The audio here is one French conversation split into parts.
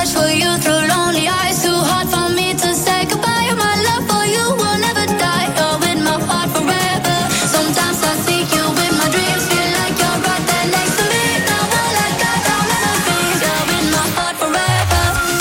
search for you through lonely eyes. Too hard for me to say goodbye. My love for you will never die. You're in my heart forever. Sometimes I seek you in my dreams. Feel like you're right there next to me. Now all I got, I'll never be. You're in my heart forever.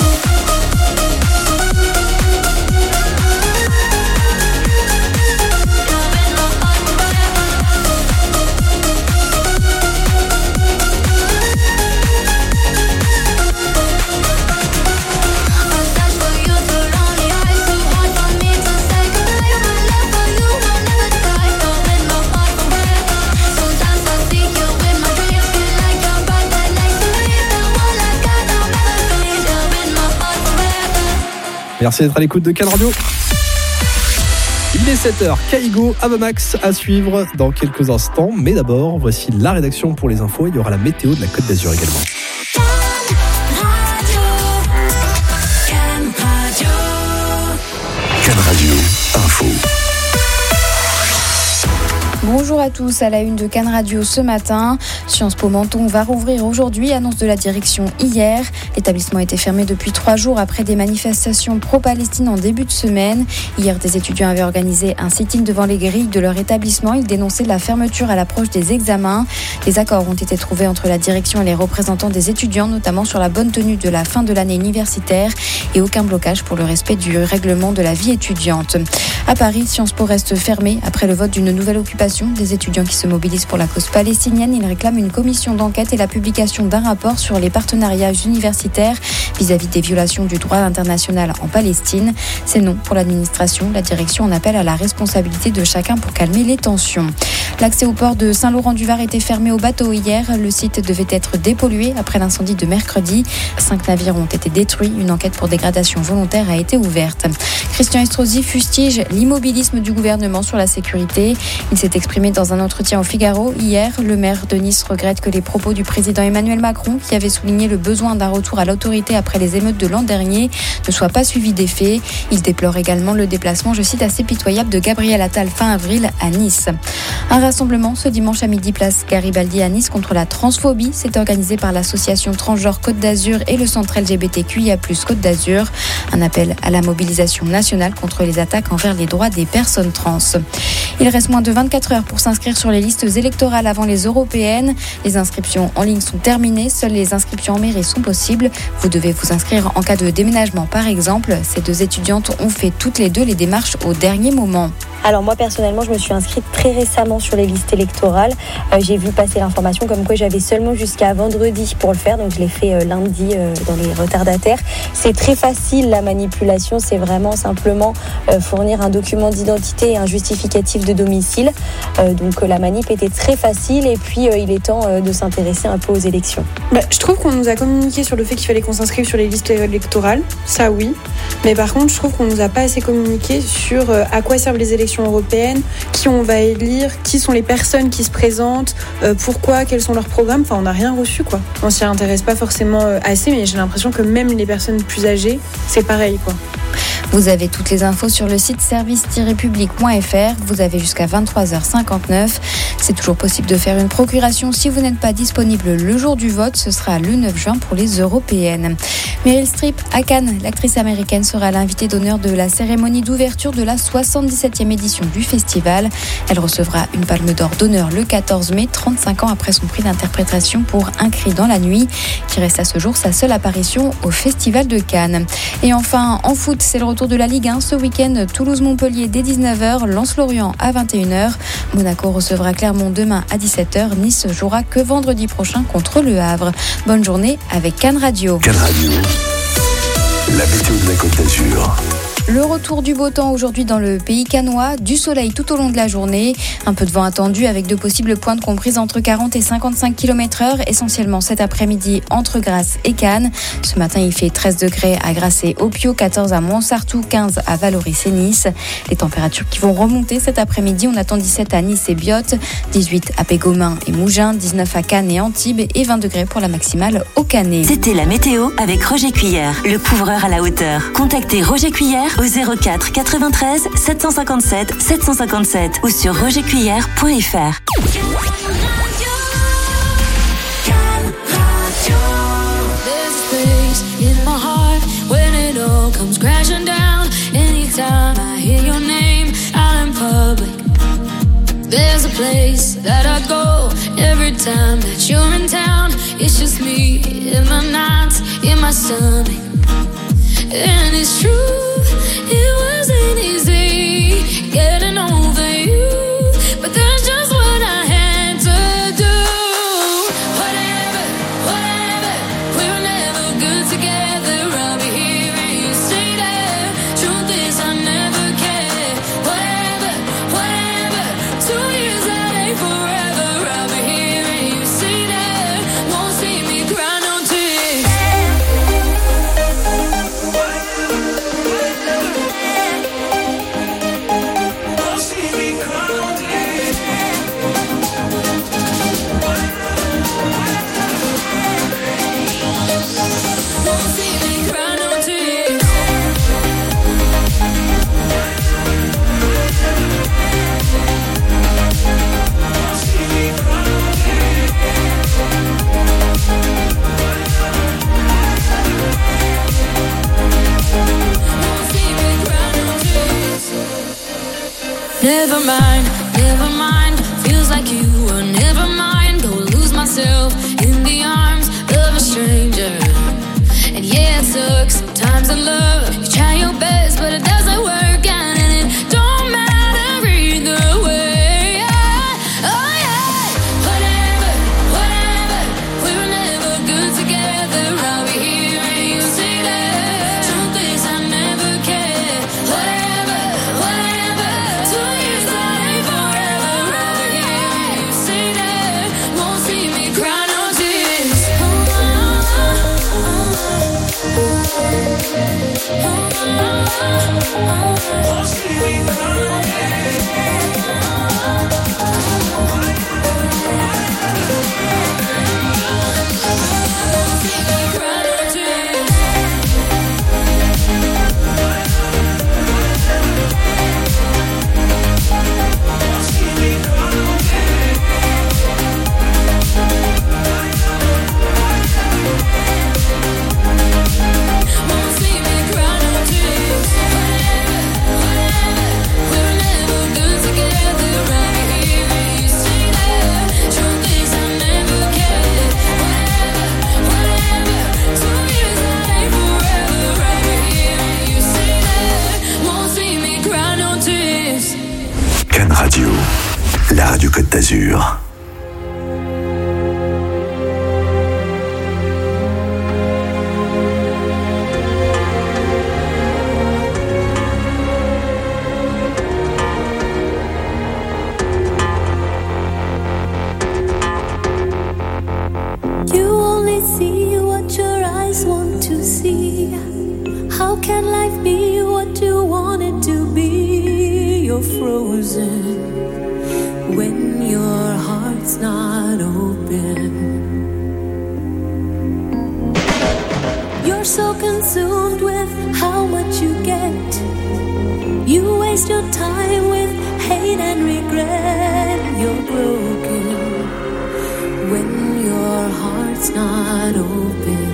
Merci d'être à l'écoute de Can Radio. Il est 7h, Kaigo, Avamax à suivre dans quelques instants. Mais d'abord, voici la rédaction pour les infos. Il y aura la météo de la Côte d'Azur également. Can Radio, info. Bonjour à tous, à la une de Can Radio ce matin. Sciences Po Menton va rouvrir aujourd'hui, annonce de la direction hier. L'établissement a été fermé depuis 3 jours après des manifestations pro-Palestine en début de semaine. Hier, des étudiants avaient organisé un sit-in devant les grilles de leur établissement. Ils dénonçaient la fermeture à l'approche des examens. Des accords ont été trouvés entre la direction et les représentants des étudiants, notamment sur la bonne tenue de la fin de l'année universitaire et aucun blocage pour le respect du règlement de la vie étudiante. À Paris, Sciences Po reste fermé après le vote d'une nouvelle occupation. Des étudiants qui se mobilisent pour la cause palestinienne. Ils réclament une commission d'enquête et la publication d'un rapport sur les partenariats universitaires vis-à-vis des violations du droit international en Palestine. C'est non pour l'administration. La direction en appelle à la responsabilité de chacun pour calmer les tensions. L'accès au port de Saint-Laurent-du-Var était fermé aux bateaux hier. Le site devait être dépollué après l'incendie de mercredi. 5 navires ont été détruits. Une enquête pour dégradation volontaire a été ouverte. Christian Estrosi fustige l'immobilisme du gouvernement sur la sécurité. Il s'est exprimé dans un entretien au Figaro hier. Le maire de Nice regrette que les propos du président Emmanuel Macron, qui avait souligné le besoin d'un retour à l'autorité après les émeutes de l'an dernier, ne soient pas suivis d'effet. Il déplore également le déplacement, je cite, assez pitoyable de Gabriel Attal fin avril à Nice. Un rassemblement ce dimanche à midi place Garibaldi à Nice contre la transphobie. C'est organisé par l'association Transgenre Côte d'Azur et le centre LGBTQIA+ Côte d'Azur. Un appel à la mobilisation nationale contre les attaques envers les droits des personnes trans. Il reste moins de 24 heures pour s'inscrire sur les listes électorales avant les européennes. Les inscriptions en ligne sont terminées. Seules les inscriptions en mairie sont possibles. Vous devez vous inscrire en cas de déménagement par exemple. Ces 2 étudiantes ont fait toutes les 2 les démarches au dernier moment. Alors moi personnellement je me suis inscrite très récemment sur les listes électorales. J'ai vu passer l'information comme quoi j'avais seulement jusqu'à vendredi pour le faire, donc je l'ai fait lundi dans les retardataires. C'est très facile la manipulation, c'est vraiment simplement fournir un document d'identité et un justificatif de domicile. Donc la manip était très facile et puis il est temps de s'intéresser un peu aux élections. Je trouve qu'on nous a communiqué sur le fait qu'il fallait qu'on s'inscrive sur les listes électorales, ça oui. Mais par contre je trouve qu'on nous a pas assez communiqué sur à quoi servent les élections européennes, qui on va élire, qui sont les personnes qui se présentent, pourquoi, quels sont leurs programmes. Enfin, on n'a rien reçu, quoi. On s'y intéresse pas forcément assez, mais j'ai l'impression que même les personnes plus âgées, c'est pareil, quoi. Vous avez toutes les infos sur le site service-public.fr. Vous avez jusqu'à 23h59. C'est toujours possible de faire une procuration si vous n'êtes pas disponible le jour du vote. Ce sera le 9 juin pour les européennes. Meryl Streep à Cannes, l'actrice américaine sera l'invitée d'honneur de la cérémonie d'ouverture de la 77e édition du festival. Elle recevra une palme d'or d'honneur le 14 mai, 35 ans après son prix d'interprétation pour Un cri dans la nuit, qui reste à ce jour sa seule apparition au Festival de Cannes. Et enfin, en foot, c'est le retour de la Ligue 1 ce week-end. Toulouse-Montpellier dès 19h, Lens-Lorient à 21h. Monaco recevra Clermont demain à 17h. Nice jouera que vendredi prochain contre Le Havre. Bonne journée avec Can Radio. Can Radio, la météo de la Côte d'Azur. Le retour du beau temps aujourd'hui dans le pays cannois, du soleil tout au long de la journée, un peu de vent attendu avec de possibles pointes comprises entre 40 et 55 km/h, essentiellement cet après-midi entre Grasse et Cannes. Ce matin, il fait 13 degrés à Grasse et Opio, 14 à Montsartou, 15 à Valoris et Nice. Les températures qui vont remonter cet après-midi, on attend 17 à Nice et Biot, 18 à Pégomain et Mougins, 19 à Cannes et Antibes et 20 degrés pour la maximale au Canet. C'était la météo avec Roger Cuillère, le couvreur à la hauteur. Contactez Roger Cuillère au 04 93 757 757 ou sur rogercuillère.fr. In my heart comes crashing down anytime I hear your name out in public. There's a place that I go every time that you're in town. It's just me in my nights, in my stomach. And it's true, it wasn't easy getting over you, but that's just what I had to do. Whatever, we were never good together. I'll be here and you stay there. Truth is I never cared. Whatever, 2 years that ain't forever. I'll be here and you stay there. Won't see me cry no tears. Never mind, feels like you were never mind. Go lose myself in the arms of a stranger. And yeah, it sucks sometimes in love. You try your best, but it doesn't work out, and it don't matter either way. Oh yeah, whatever, we were never good together. I'll be here and you stay there. Truth is I never cared. Whatever, 2 years that ain't forever. I'll be here and you stay there. Won't see me cry no tears. Won't see me cry no Radio, la radio Côte d'Azur. You only see what your eyes want to see. How can life be what you want it to be? You're frozen when your heart's not open. You're so consumed with how much you get. You waste your time with hate and regret. You're broken when your heart's not open.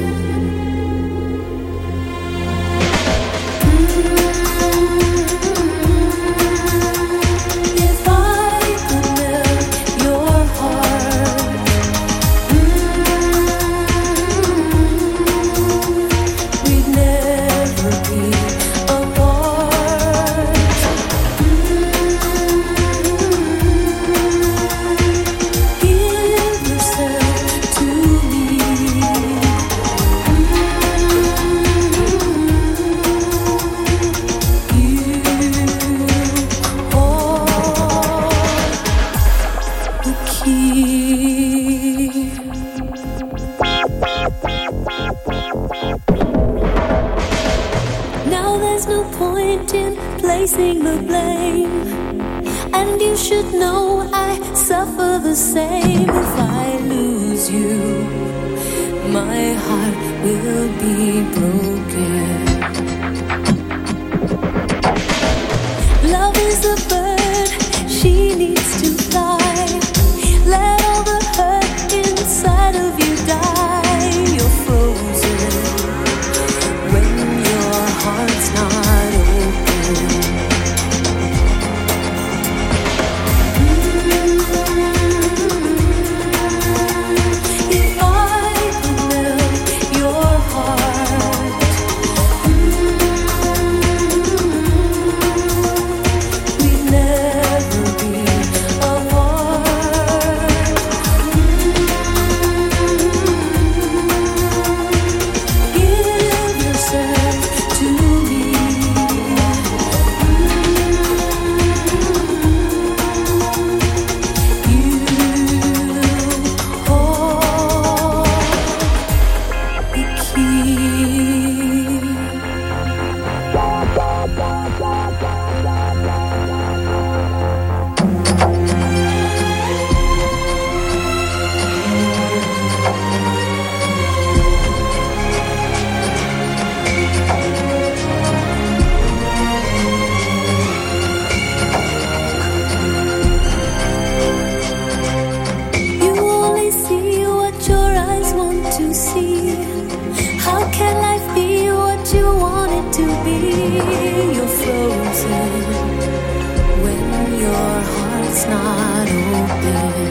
Now there's no point in placing the blame, and you should know I suffer the same. If I lose you, my heart will be broken. Love is a bird, she needs to fly. Let all the hurt inside of you die. You're frozen when your heart to be your frozen when your heart's not open.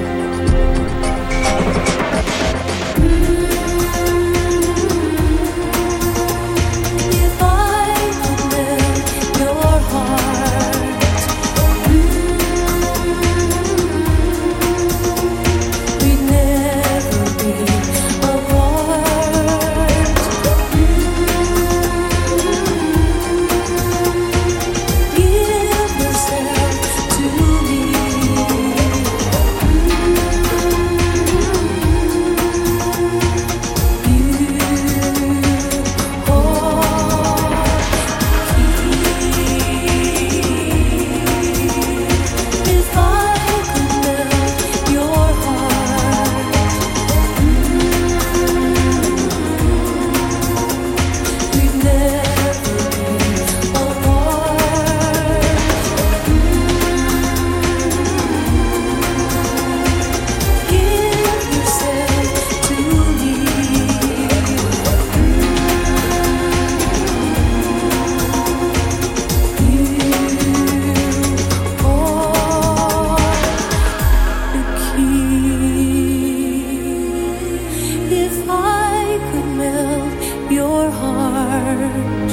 If I could melt your heart, we'd never be apart. Give yourself to me. If I could melt your heart, we'd never be apart. Give yourself to me. If I could melt your heart.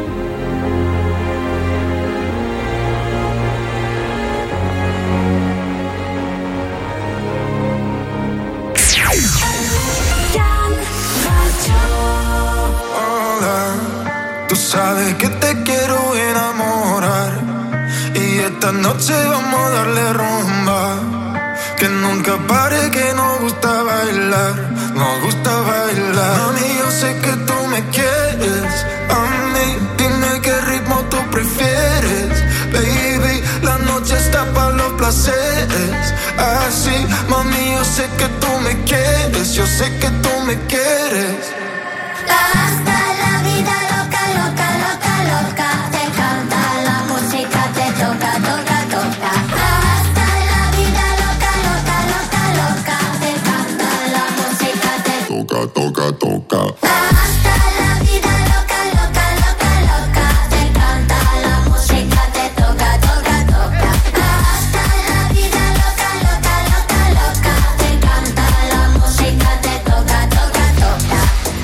Hola, tú sabes que te quiero enamorar y esta noche vamos a darle rumba. Que nunca pare, que nos gusta bailar, nos gusta bailar. Mami, yo sé que tú me quieres, a mí, dime qué ritmo tú prefieres. Baby, la noche está para los placeres. Así, mami, yo sé que tú me quieres, yo sé que tú me quieres. Hasta la vida loca, loca, loca, loca. Te canta la música, te toca, toca, toca. Hasta la vida loca, loca, loca, loca. Te canta la música, te Toca, toca, toca. hasta la vida loca, loca, loca, loca. Te canta la música, te toca, toca, toca. Hasta la vida loca, loca, loca, loca. Te canta la música, te toca, toca, toca.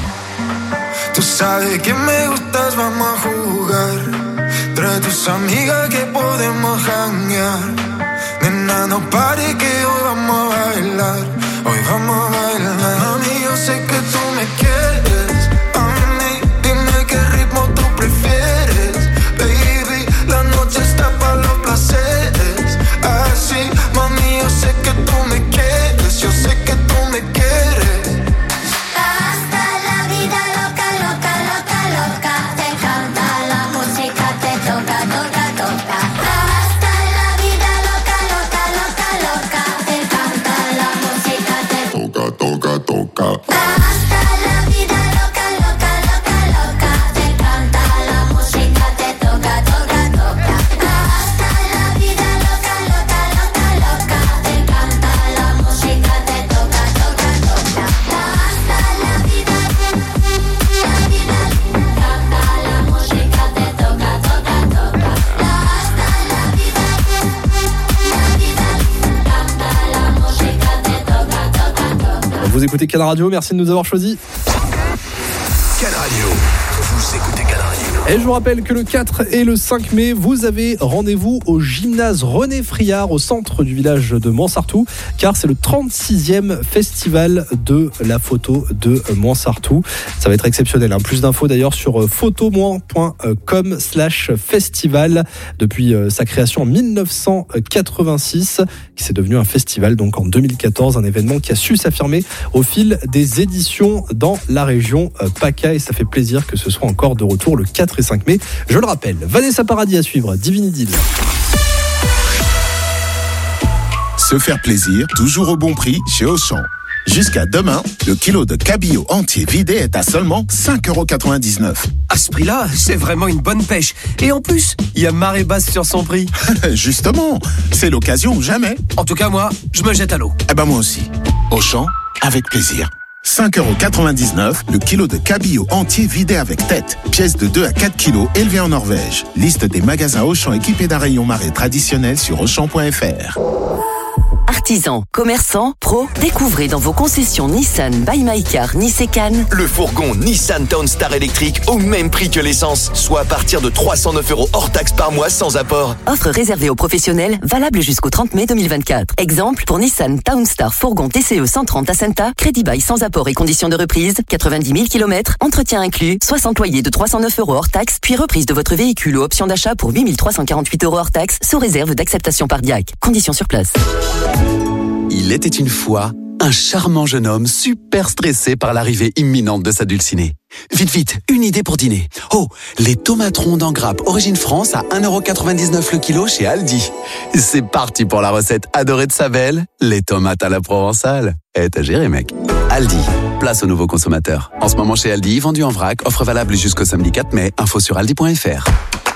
Tú sabes que me gustas, vamos a jugar. Trae tus amigas que podemos janguear. Nena, no pare que hoy vamos a bailar. Hoy vamos a bailar. Mami, yo sé que tú me quieres. A mí, dime qué ritmo tú prefieres. Baby, la noche está para los placeres. Así, mami, yo sé que tú me quieres. Yo sé que tú me quieres. Hasta la vida loca, loca, loca, loca. Te canta la música, te toca, toca, toca. Hasta la vida loca, loca, loca, loca. Te canta la música, te Toca, toca, toca. hasta la vida loca, loca, loca, loca. Te canta la música, te toca, toca, toca. Hasta la vida loca, loca, loca, loca. Te canta la música, te toca, toca, toca. Hasta la vida, canta la música, te toca, toca, toca. Hasta la vida, canta la música, te toca, toca, toca. Vous écoutez Canal Radio, merci de nous avoir choisis. Canal Radio. Vous écoutez Canal Radio. Et je vous rappelle que le 4 et le 5 mai, vous avez rendez-vous au gymnase René Friard, au centre du village de Montsartou, car c'est le 36e festival de la photo de Montsartou. Ça va être exceptionnel, hein. Plus d'infos d'ailleurs sur photomoin.com/festival. Depuis sa création en 1986, qui s'est devenu un festival donc en 2014, un événement qui a su s'affirmer au fil des éditions dans la région PACA, et ça fait plaisir que ce soit encore de retour le 4 et 5 mai. Je le rappelle, Vanessa Paradis à suivre, Divine Idylle. Se faire plaisir, toujours au bon prix chez Auchan. Jusqu'à demain, le kilo de cabillaud entier vidé est à seulement 5,99 €. À ce prix-là, c'est vraiment une bonne pêche. Et en plus, il y a marée basse sur son prix. Justement, c'est l'occasion ou jamais. En tout cas, moi, je me jette à l'eau. Eh ben moi aussi. Auchan, avec plaisir. 5,99€ le kilo de cabillaud entier vidé avec tête. Pièce de 2 à 4 kilos élevée en Norvège. Liste des magasins Auchan équipés d'un rayon marée traditionnel sur Auchan.fr. Artisans, commerçants, pros, découvrez dans vos concessions Nissan by My Car Nice et Cannes le fourgon Nissan Townstar électrique au même prix que l'essence, soit à partir de 309€ hors taxe par mois sans apport. Offre réservée aux professionnels, valable jusqu'au 30 mai 2024. Exemple pour Nissan Townstar fourgon TCE 130 Ascenta, crédit bail sans apport et conditions de reprise, 90 000 km, entretien inclus, 60 loyers de 309€ hors taxe, puis reprise de votre véhicule ou option d'achat pour 8 348€ hors taxe, sous réserve d'acceptation par DIAC. Conditions sur place. Il était une fois un charmant jeune homme super stressé par l'arrivée imminente de sa dulcinée. Vite, une idée pour dîner. Oh, les tomates rondes en grappe origine France à 1,99€ le kilo chez Aldi. C'est parti pour la recette adorée de sa belle, les tomates à la provençale. T'as géré, mec. Aldi, place aux nouveaux consommateurs. En ce moment chez Aldi, vendu en vrac, offre valable jusqu'au samedi 4 mai, info sur aldi.fr.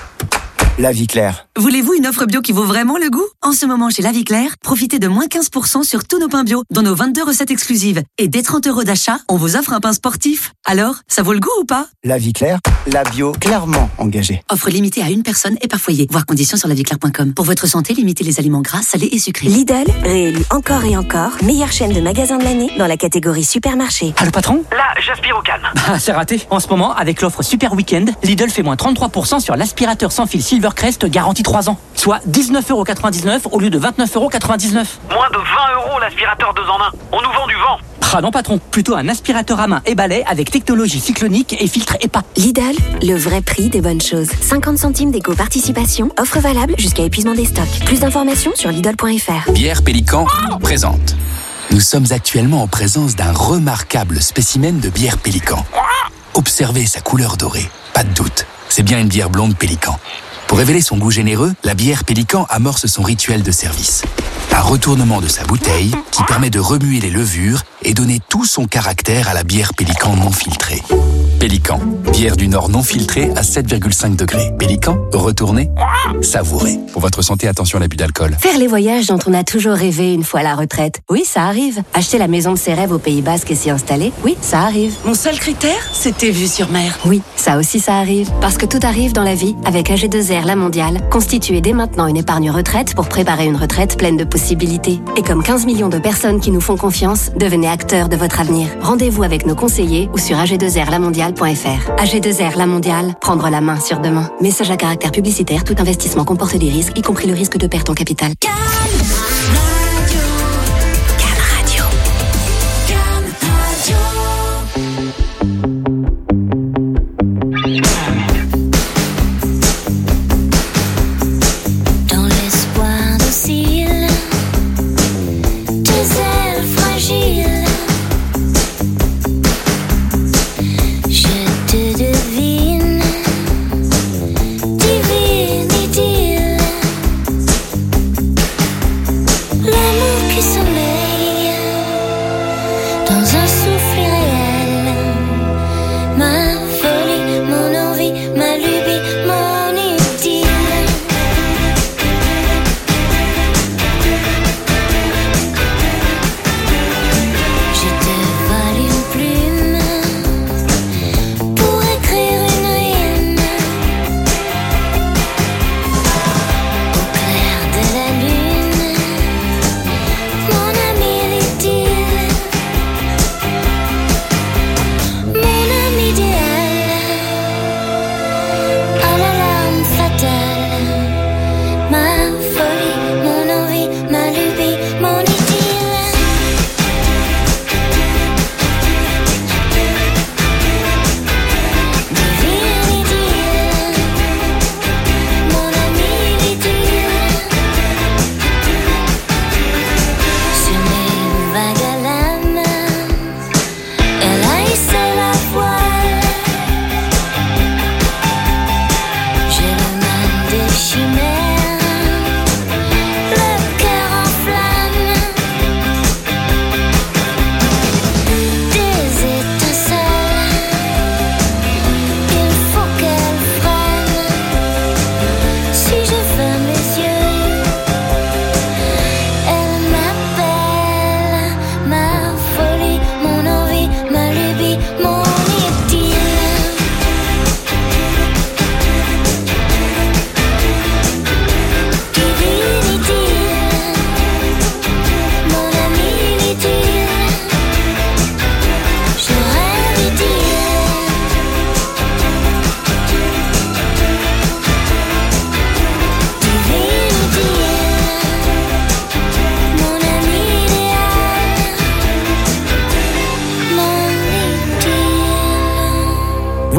La Vie Claire. Voulez-vous une offre bio qui vaut vraiment le goût ? En ce moment, chez La Vie Claire, profitez de moins 15% sur tous nos pains bio, dont nos 22 recettes exclusives. Et dès 30€ d'achat, on vous offre un pain sportif. Alors, ça vaut le goût ou pas ? La Vie Claire, la bio clairement engagée. Offre limitée à une personne et par foyer. Voir conditions sur laviclaire.com. Pour votre santé, limitez les aliments gras, salés et sucrés. Lidl, réélu encore et encore, meilleure chaîne de magasins de l'année dans la catégorie supermarché. Allô patron ? Là, j'aspire au calme. Ah, c'est raté. En ce moment, avec l'offre Super Weekend, Lidl fait moins 33% sur l'aspirateur sans fil Silvercrest garantie 3 ans. Soit 19,99€ au lieu de 29,99€. Moins de 20€ l'aspirateur 2 en 1. On nous vend du vent. Ah non patron, plutôt un aspirateur à main et balai avec technologie cyclonique et filtre EPA. Lidl, le vrai prix des bonnes choses. 50 centimes d'éco-participation, offre valable jusqu'à épuisement des stocks. Plus d'informations sur Lidl.fr. Bière Pélican présente. Nous sommes actuellement en présence d'un remarquable spécimen de bière Pélican. Observez sa couleur dorée, pas de doute, c'est bien une bière blonde Pélican. Pour révéler son goût généreux, la bière Pélican amorce son rituel de service. Un retournement de sa bouteille qui permet de remuer les levures et donner tout son caractère à la bière Pélican non filtrée. Pélican, bière du Nord non filtrée à 7,5 degrés. Pélican, retournez, savourez. Pour votre santé, attention à l'abus d'alcool. Faire les voyages dont on a toujours rêvé une fois à la retraite. Oui, ça arrive. Acheter la maison de ses rêves au Pays Basque et s'y installer. Oui, ça arrive. Mon seul critère, c'était vue sur mer. Oui, ça aussi ça arrive. Parce que tout arrive dans la vie avec AG2R La Mondiale. Constituez dès maintenant une épargne retraite pour préparer une retraite pleine de possibilités. Et comme 15 millions de personnes qui nous font confiance, devenez acteurs de votre avenir. Rendez-vous avec nos conseillers ou sur AG2RLamondiale.fr. AG2R La Mondiale, prendre la main sur demain. Message à caractère publicitaire, tout investissement comporte des risques, y compris le risque de perte en capital.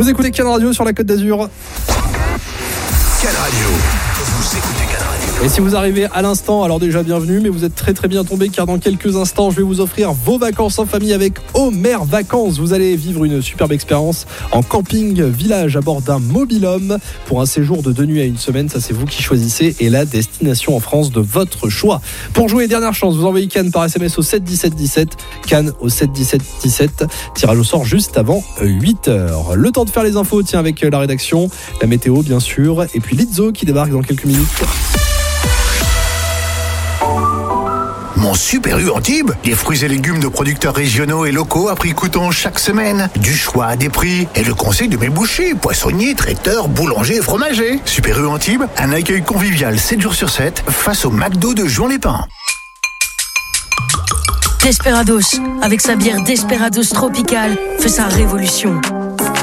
Vous écoutez Can Radio sur la Côte d'Azur. Can Radio. Vous écoutez Can Radio. Et si vous arrivez à l'instant, alors déjà bienvenue, mais vous êtes très très bien tombé car dans quelques instants, je vais vous offrir vos vacances en famille avec Homer Vacances. Vous allez vivre une superbe expérience en camping village à bord d'un mobil-home pour un séjour de 2 nuits à 1 semaine. Ça, c'est vous qui choisissez et la destination en France de votre choix. Pour jouer, dernière chance, vous envoyez Can par SMS au 7 17 17, Can au 7 17 17. Tirage au sort juste avant 8h. Le temps de faire les infos, tiens, avec la rédaction, la météo bien sûr, et puis Lizzo qui débarque dans quelques minutes. Mon Super U Antibes, des fruits et légumes de producteurs régionaux et locaux à prix coûtant chaque semaine. Du choix à des prix et le conseil de mes bouchers, poissonniers, traiteurs, boulangers et fromagers. Super U Antibes, un accueil convivial 7 jours sur 7 face au McDo de Juan-les-Pins. Desperados, avec sa bière Desperados Tropical, fait sa révolution. Pourquoi ?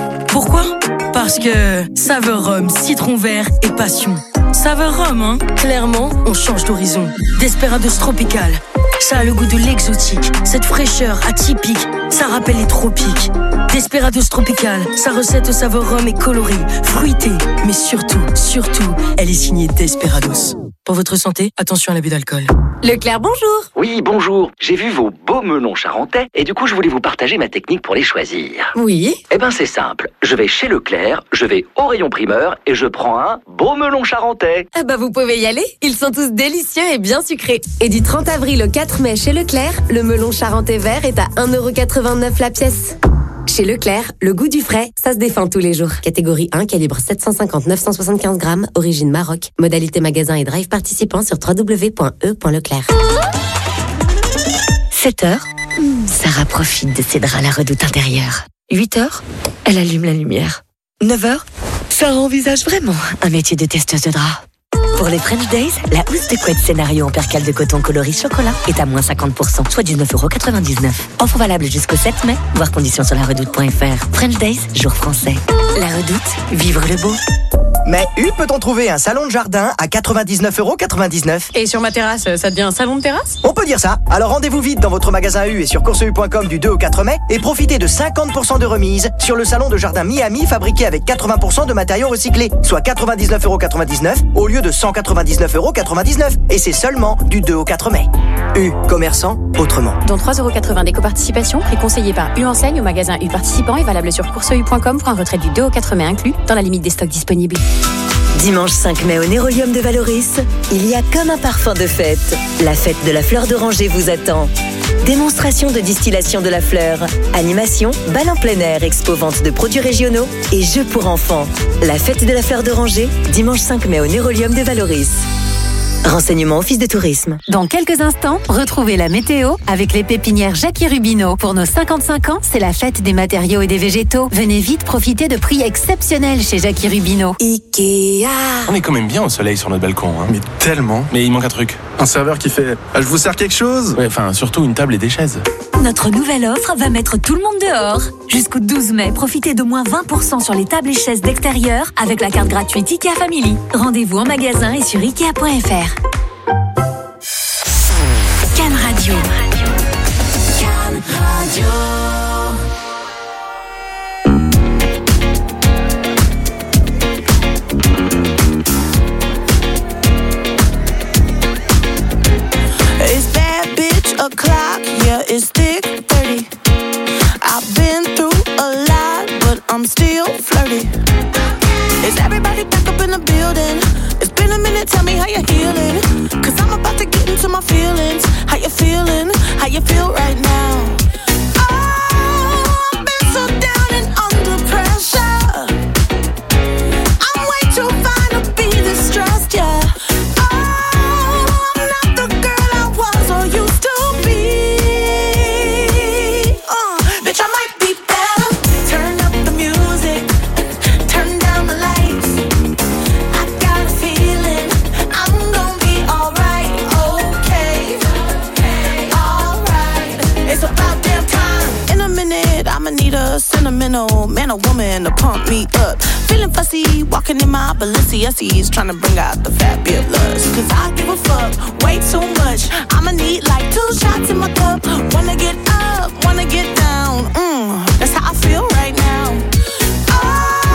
Parce que saveur rhum, citron vert et passion. Saveur rhum, hein ? Clairement, on change d'horizon. Desperados Tropical, ça a le goût de l'exotique. Cette fraîcheur atypique, ça rappelle les tropiques. Desperados Tropical, sa recette au saveur rhum est colorée, fruitée, mais surtout, elle est signée Desperados. Pour votre santé, attention à l'abus d'alcool. Leclerc, bonjour. Oui, bonjour. J'ai vu vos beaux melons charentais et du coup, je voulais vous partager ma technique pour les choisir. Oui. Eh ben, c'est simple. Je vais chez Leclerc, je vais au rayon primeur et je prends un beau melon charentais. Ah bah, vous pouvez y aller. Ils sont tous délicieux et bien sucrés. Et du 30 avril au 4 mai chez Leclerc, le melon charentais vert est à 1,89€ la pièce. Chez Leclerc, le goût du frais, ça se défend tous les jours. Catégorie 1, calibre 750-975 grammes, origine Maroc. Modalité magasin et drive participant sur www.e.leclerc. 7h, Sarah profite de ses draps à la redoute intérieure. 8h, elle allume la lumière. 9h, Sarah envisage vraiment un métier de testeuse de draps. Pour les French Days, la housse de couette scénario en percale de coton coloris chocolat est à moins 50%, soit 19,99€. Offre valable jusqu'au 7 mai, voir conditions sur laredoute.fr. French Days, jour français. La Redoute, vivre le beau. Mais U peut-on trouver un salon de jardin à 99,99€. Et sur ma terrasse, ça devient un salon de terrasse ? On peut dire ça. Alors rendez-vous vite dans votre magasin U et sur courseu.com du 2 au 4 mai et profitez de 50% de remise sur le salon de jardin Miami fabriqué avec 80% de matériaux recyclés, soit 99,99€ au lieu de 199,99€. Et c'est seulement du 2 au 4 mai. U, commerçant autrement. Dont 3,80€ d'éco-participation, prix conseillé par U Enseigne au magasin U participant et valable sur courseu.com pour un retrait du 2 au 4 mai inclus, dans la limite des stocks disponibles. Dimanche 5 mai au Nérolium de Valoris, il y a comme un parfum de fête. La fête de la fleur d'oranger vous attend. Démonstration de distillation de la fleur, animation, bal en plein air, expo-vente de produits régionaux et jeux pour enfants. La fête de la fleur d'oranger, dimanche 5 mai au Nérolium de Valoris. Renseignements Office de tourisme. Dans quelques instants, retrouvez la météo avec les pépinières Jackie Rubino. Pour nos 55 ans, c'est la fête des matériaux et des végétaux. Venez vite profiter de prix exceptionnels chez Jackie Rubino. Ikea. On est quand même bien au soleil sur notre balcon, hein. Mais tellement. Mais il manque un truc. Un serveur qui fait « Je vous sers quelque chose ?» Ouais, enfin, surtout une table et des chaises. Notre nouvelle offre va mettre tout le monde dehors. Jusqu'au 12 mai, profitez d'au moins 20% sur les tables et chaises d'extérieur avec la carte gratuite IKEA Family. Rendez-vous en magasin et sur Ikea.fr. Can Radio. Can Radio. It's bad bitch o'clock, yeah, it's thick 30. I've been through a lot, but I'm still flirty. Is everybody back up in the building? It's been a minute, tell me how you're healing. Cause I'm about to get into my feelings. How you feeling? How you feel right now? Oh, I've been so down and under pressure. I'm way too fine to be this stressed, yeah. Sentimental man or woman to pump me up. Feeling fussy, walking in my Balenciennes, trying to bring out the fabulous. Cause I give a fuck way too much. I'ma need like 2 shots in my cup. Wanna get up, wanna get down. That's how I feel right now. Oh,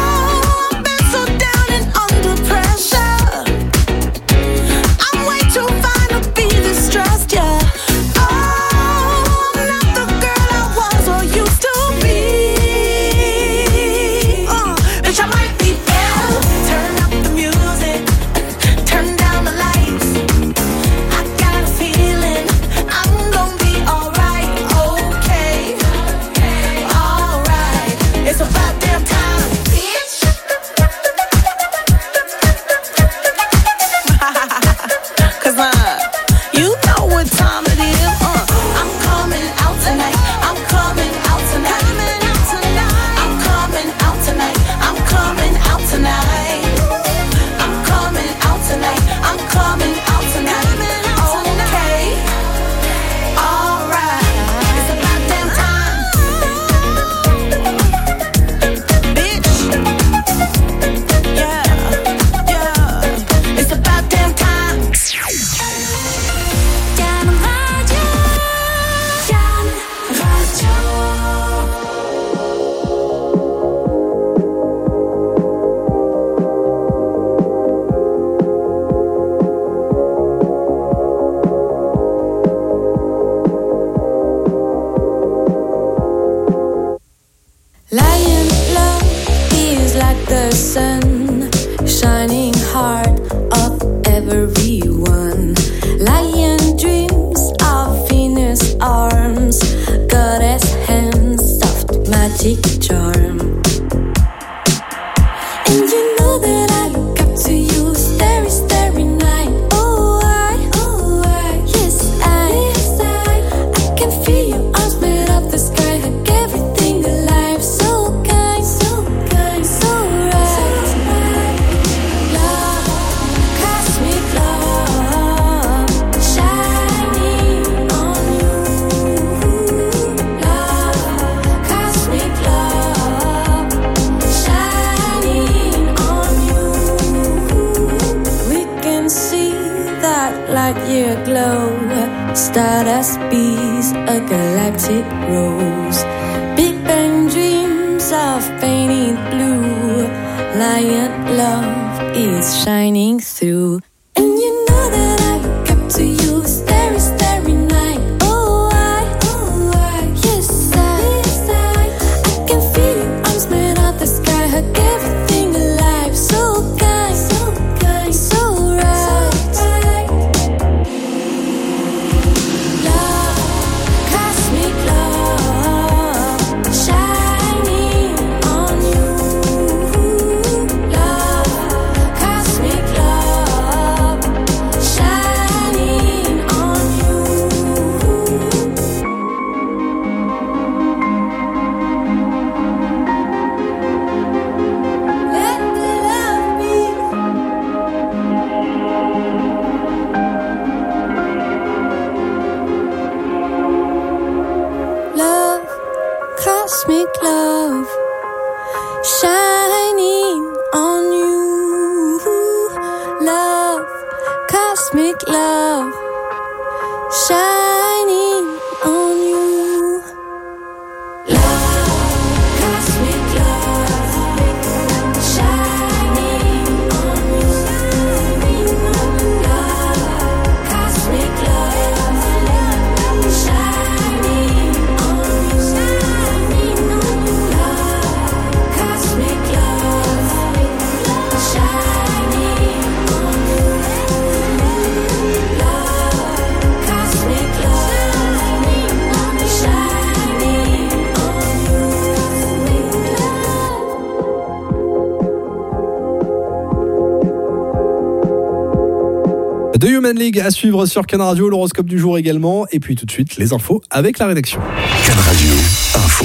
the sun shining hard up everyone. Lion dreams of Venus arms, goddess hands, soft magic charm. And you know that I look up to you, starry, starry night. Oh, yes, I can feel your arms made of the sky, hug everything alive. So kind, so kind, so right. Love, cosmic love, shining on you. Love, cosmic love, shining on you. We can see that light year glow, stardust bees, a galactic rose. Big Bang dreams of painted blue, lion love is shining through. And you know that I look up to you, starry, starry night. Oh, yes, I can feel your arms made of the sky, hug everything alive. So kind, so kind, so right. Love, cosmic love, shining on you. Love, cosmic love, shining on you. Let the love be. Love, cosmic love, shining on you. Love, cosmic love, shining on you. Love, cosmic love, shining on you. Love, cosmic love, shining on you. Love, cosmic love, shining on you. Love, cosmic love, shining The Human League à suivre sur Can Radio, l'horoscope du jour également. Et puis tout de suite, les infos avec la rédaction. Can Radio Info.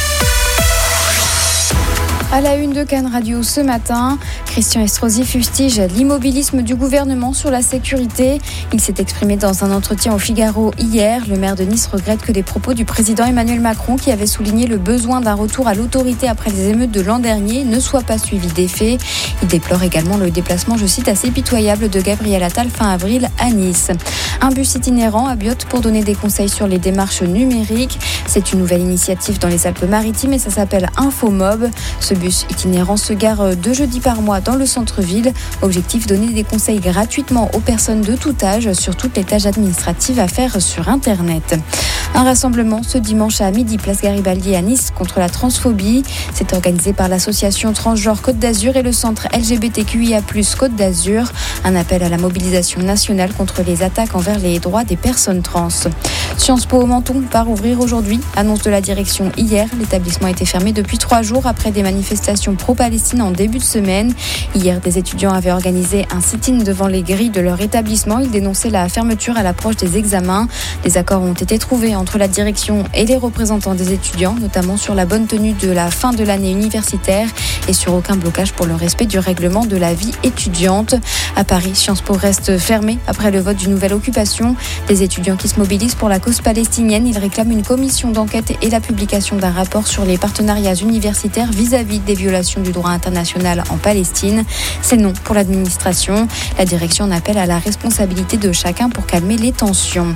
À la une de Can Radio ce matin, Christian Estrosi fustige l'immobilisme du gouvernement sur la sécurité. Il s'est exprimé dans un entretien au Figaro hier. Le maire de Nice regrette que les propos du président Emmanuel Macron, qui avait souligné le besoin d'un retour à l'autorité après les émeutes de l'an dernier, ne soient pas suivis d'effet. Il déplore également le déplacement, je cite, assez pitoyable de Gabriel Attal fin avril à Nice. Un bus itinérant à Biot pour donner des conseils sur les démarches numériques. C'est une nouvelle initiative dans les Alpes-Maritimes et ça s'appelle Infomob. Ce bus itinérant se gare 2 jeudis par mois dans le centre-ville. Objectif, donner des conseils gratuitement aux personnes de tout âge sur toutes les tâches administratives à faire sur Internet. Un rassemblement ce dimanche à midi, place Garibaldi à Nice contre la transphobie. C'est organisé par l'association Transgenre Côte d'Azur et le centre LGBTQIA+, Côte d'Azur. Un appel à la mobilisation nationale contre les attaques envers les droits des personnes trans. Sciences Po au Menton va rouvrir aujourd'hui. Annonce de la direction hier. L'établissement était fermé depuis 3 jours après des manifestations pro-Palestine en début de semaine. Hier, des étudiants avaient organisé un sit-in devant les grilles de leur établissement. Ils dénonçaient la fermeture à l'approche des examens. Des accords ont été trouvés entre la direction et les représentants des étudiants, notamment sur la bonne tenue de la fin de l'année universitaire et sur aucun blocage pour le respect du règlement de la vie étudiante. À Paris, Sciences Po reste fermé après le vote d'une nouvelle occupation. Des étudiants qui se mobilisent pour la cause palestinienne. Ils réclament une commission d'enquête et la publication d'un rapport sur les partenariats universitaires vis-à-vis des violations du droit international en Palestine. C'est non pour l'administration. La direction en appelle à la responsabilité de chacun pour calmer les tensions.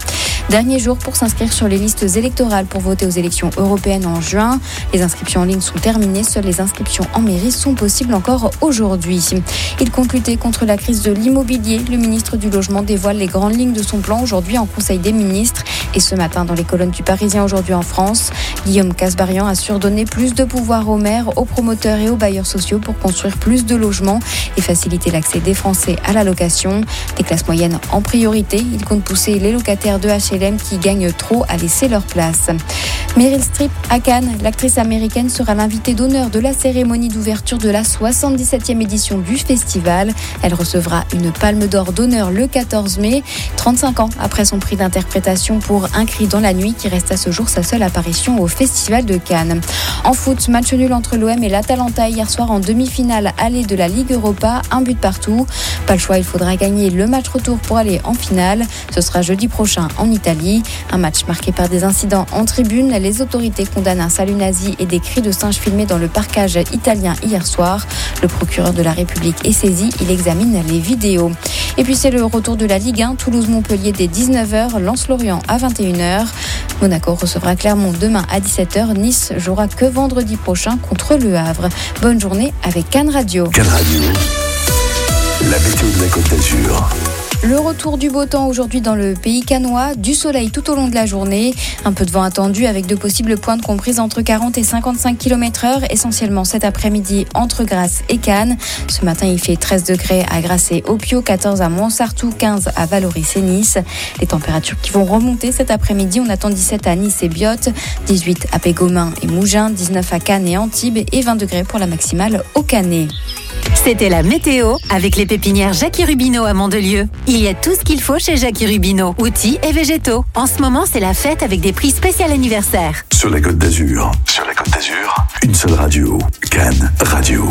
Dernier jour pour s'inscrire sur les listes électorales pour voter aux élections européennes en juin. Les inscriptions en ligne sont terminées. Seules les inscriptions en mairie sont possibles encore aujourd'hui. Il compte lutter contre la crise de l'immobilier. Le ministre du Logement dévoile les grandes lignes de son plan aujourd'hui en Conseil des ministres. Et ce matin, dans les colonnes du Parisien aujourd'hui en France, Guillaume Kasbarian assure donner plus de pouvoir aux maires, aux promoteurs et aux bailleurs sociaux pour construire plus de logements et faciliter l'accès des Français à la location. Des classes moyennes en priorité. Il compte pousser les locataires de HLM qui gagnent trop à laisser leur place. Meryl Streep à Cannes, l'actrice américaine sera l'invitée d'honneur de la cérémonie d'ouverture de la 77e édition du festival. Elle recevra une palme d'or d'honneur le 14 mai, 35 ans après son prix d'interprétation pour Un cri dans la nuit qui reste à ce jour sa seule apparition au festival de Cannes. En foot, match nul entre l'OM et l'Atalanta hier soir en demi-finale aller de la Ligue Europa, 1 but partout. Pas le choix, il faudra gagner le match retour pour aller en finale. Ce sera jeudi prochain en Italie. Un match marqué par des incidents en tribune. Les autorités condamnent un salut nazi et des cris de singes filmés dans le parcage italien hier soir. Le procureur de la République est saisi. Il examine les vidéos. Et puis c'est le retour de la Ligue 1. Toulouse-Montpellier dès 19h. Lens-Lorient à 21h. Monaco recevra Clermont demain à 17h. Nice jouera que vendredi prochain contre Le Havre. Bonne journée avec Cannes Radio. Cannes Radio, la météo de la Côte d'Azur. Le retour du beau temps aujourd'hui dans le pays cannois, du soleil tout au long de la journée, un peu de vent attendu avec de possibles pointes comprises entre 40 et 55 km/h, essentiellement cet après-midi entre Grasse et Cannes. Ce matin, il fait 13 degrés à Grasse et Opio, 14 à Montsartou, 15 à Valoris et Nice. Les températures qui vont remonter cet après-midi, on attend 17 à Nice et Biot, 18 à Pégomain et Mougins, 19 à Cannes et Antibes et 20 degrés pour la maximale au Canet. C'était la météo avec les pépinières Jackie Rubino à Mandelieu. Il y a tout ce qu'il faut chez Jackie Rubino, outils et végétaux. En ce moment, c'est la fête avec des prix spécial anniversaire. Sur la Côte d'Azur, une seule radio, Cannes Radio.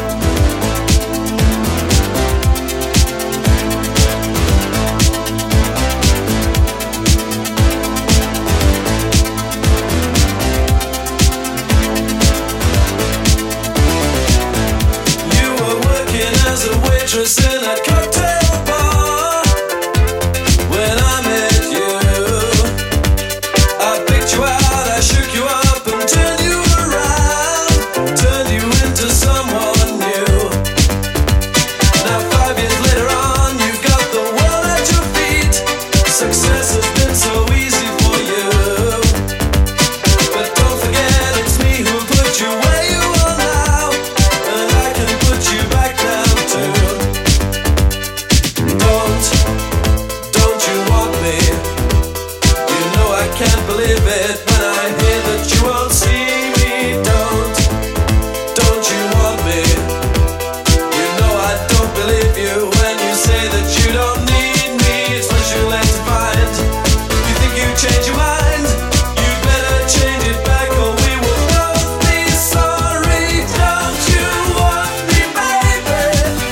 Waitress in a cocktail bar. When I met you, I picked you out, I shook you up and turned you around, turned you into someone new. Now 5 years later on, you've got the world at your feet. Success has been so easy for you, but don't forget it's me who put you where you are now, and I can put you back down too. Don't you want me? You know I can't believe it when I hear that you won't see me. Don't you want me? You know I don't believe you when you say that you don't need me. It's what you left to find. You think you change your mind? You better change it back or we will both be sorry. Don't you want me, baby?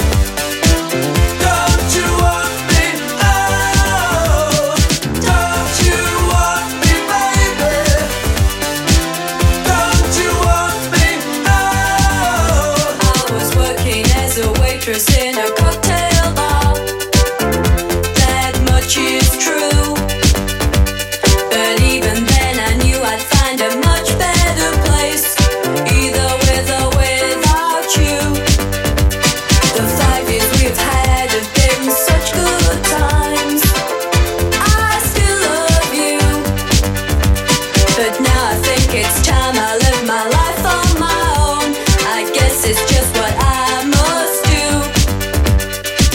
Don't you want me? Oh, don't you want me, baby? Don't you want me? Oh, I was working as a waitress in a cocktail bar. That much is true. But even then I knew I'd find a much better place, either with or without you. The 5 years we've had have been such good times. I still love you, but now I think it's time I live my life on my own. I guess it's just what I must do.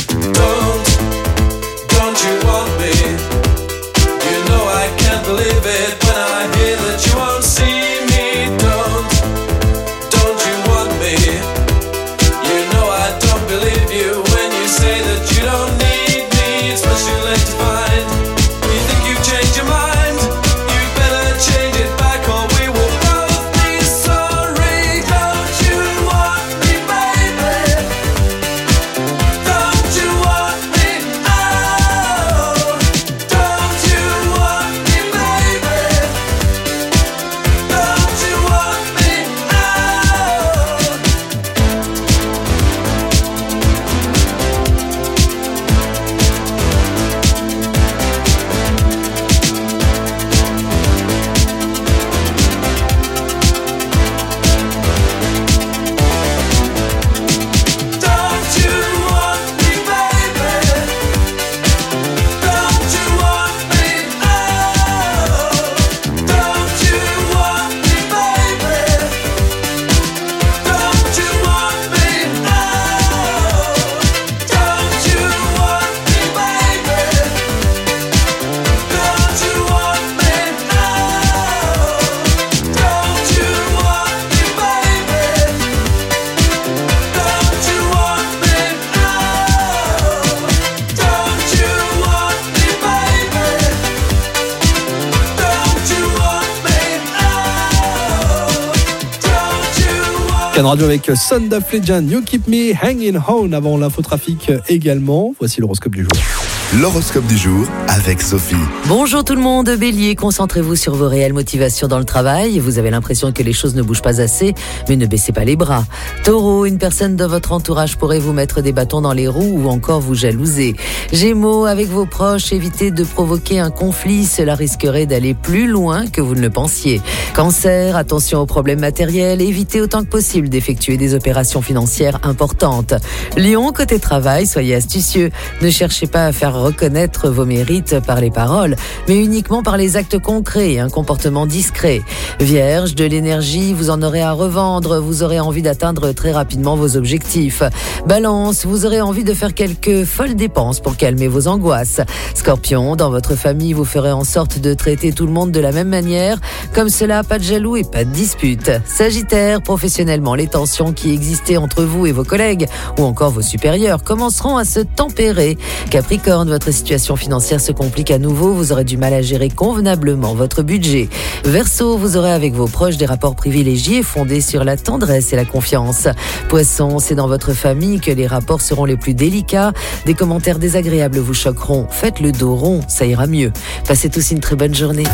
Cannes Radio avec Sound of Legend, You Keep Me Hanging On avant l'infotrafic également. Voici l'horoscope du jour. L'horoscope du jour avec Sophie. Bonjour tout le monde, Bélier, concentrez-vous sur vos réelles motivations dans le travail. Vous avez l'impression que les choses ne bougent pas assez, mais ne baissez pas les bras. Taureau, une personne de votre entourage pourrait vous mettre des bâtons dans les roues ou encore vous jalouser. Gémeaux, avec vos proches, évitez de provoquer un conflit, cela risquerait d'aller plus loin que vous ne le pensiez. Cancer, attention aux problèmes matériels, évitez autant que possible d'effectuer des opérations financières importantes. Lion, côté travail, soyez astucieux, ne cherchez pas à faire reconnaître vos mérites par les paroles, mais uniquement par les actes concrets et un comportement discret. Vierge, de l'énergie, vous en aurez à revendre, vous aurez envie d'atteindre très rapidement vos objectifs. Balance, vous aurez envie de faire quelques folles dépenses pour calmer vos angoisses. Scorpion, dans votre famille, vous ferez en sorte de traiter tout le monde de la même manière, comme cela, pas de jaloux et pas de dispute. Sagittaire, professionnellement, les tensions qui existaient entre vous et vos collègues, ou encore vos supérieurs, commenceront à se tempérer. Capricorne, votre situation financière se complique à nouveau, vous aurez du mal à gérer convenablement votre budget. Verseau, vous aurez avec vos proches des rapports privilégiés fondés sur la tendresse et la confiance. Poisson, c'est dans votre famille que les rapports seront les plus délicats, des commentaires désagréables vous choqueront, faites le dos rond, ça ira mieux. Passez tous une très bonne journée.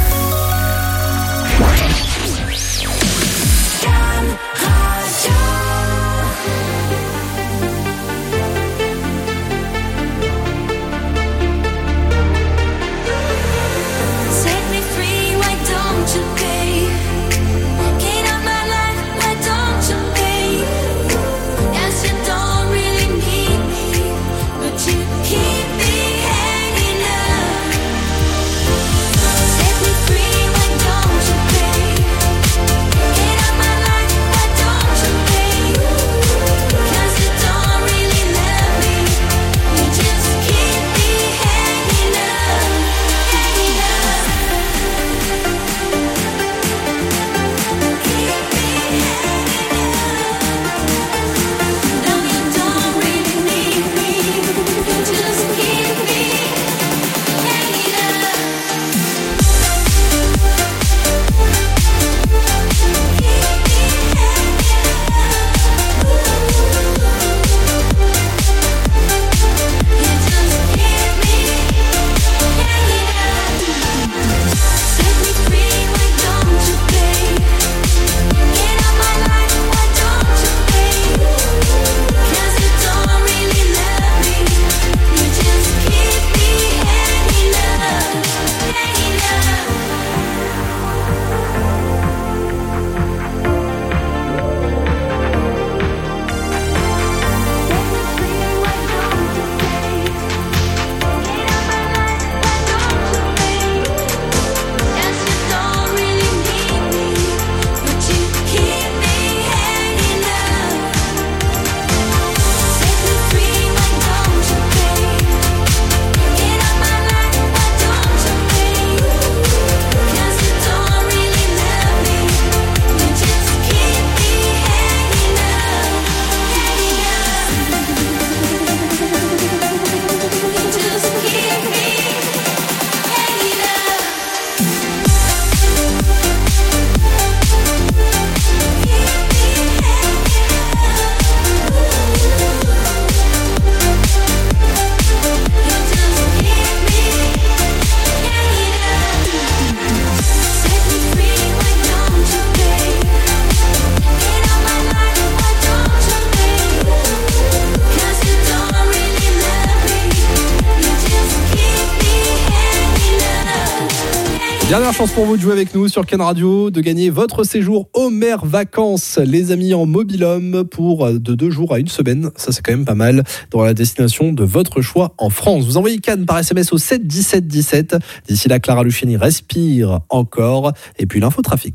Dernière chance pour vous de jouer avec nous sur Cannes Radio, de gagner votre séjour Homer Vacances, les amis, en mobil-home pour de 2 jours à 1 semaine. Ça, c'est quand même pas mal, dans la destination de votre choix en France. Vous envoyez Cannes par SMS au 7 17 17. D'ici là, Clara Luciani respire encore. Et puis l'infotrafic.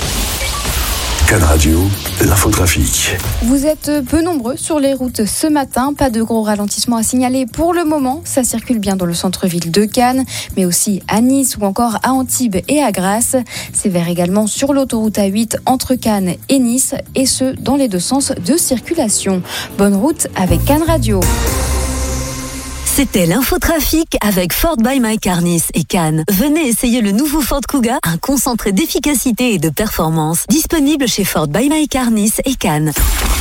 Cannes Radio, l'infotrafic. Vous êtes peu nombreux sur les routes ce matin. Pas de gros ralentissements à signaler pour le moment. Ça circule bien dans le centre-ville de Cannes, mais aussi à Nice ou encore à Antibes et à Grasse. C'est vert également sur l'autoroute A8 entre Cannes et Nice, et ce, dans les deux sens de circulation. Bonne route avec Cannes Radio. C'était l'infotrafic avec Ford by Mike Harness et Cannes. Venez essayer le nouveau Ford Kuga, un concentré d'efficacité et de performance. Disponible chez Ford by Mike Harness et Cannes.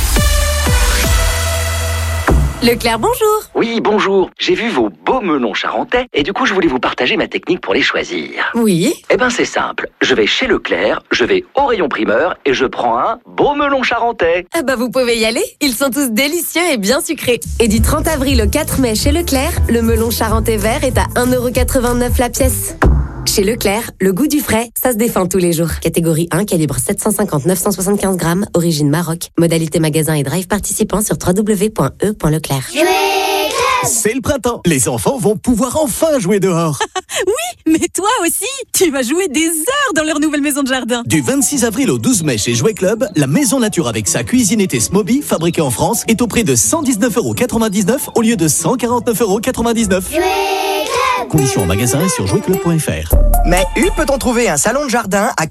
Leclerc, bonjour. Oui, bonjour. J'ai vu vos beaux melons charentais et du coup, je voulais vous partager ma technique pour les choisir. Oui. Eh ben, c'est simple. Je vais chez Leclerc, je vais au rayon primeur et je prends un beau melon charentais. Ah bah, vous pouvez y aller. Ils sont tous délicieux et bien sucrés. Et du 30 avril au 4 mai chez Leclerc, le melon charentais vert est à 1,89€ la pièce. Chez Leclerc, le goût du frais, ça se défend tous les jours. Catégorie 1, calibre 750-975 grammes, origine Maroc. Modalité magasin et drive participant sur www.e.leclerc. C'est le printemps. Les enfants vont pouvoir enfin jouer dehors. Oui, mais toi aussi, tu vas jouer des heures dans leur nouvelle maison de jardin. Du 26 avril au 12 mai chez Jouet Club, la maison nature avec sa cuisine été Smoby, fabriquée en France, est au prix de 119,99€ au lieu de 149,99€. Conditions en magasin et sur jouetclub.fr. Mais où peut-on trouver un salon de jardin à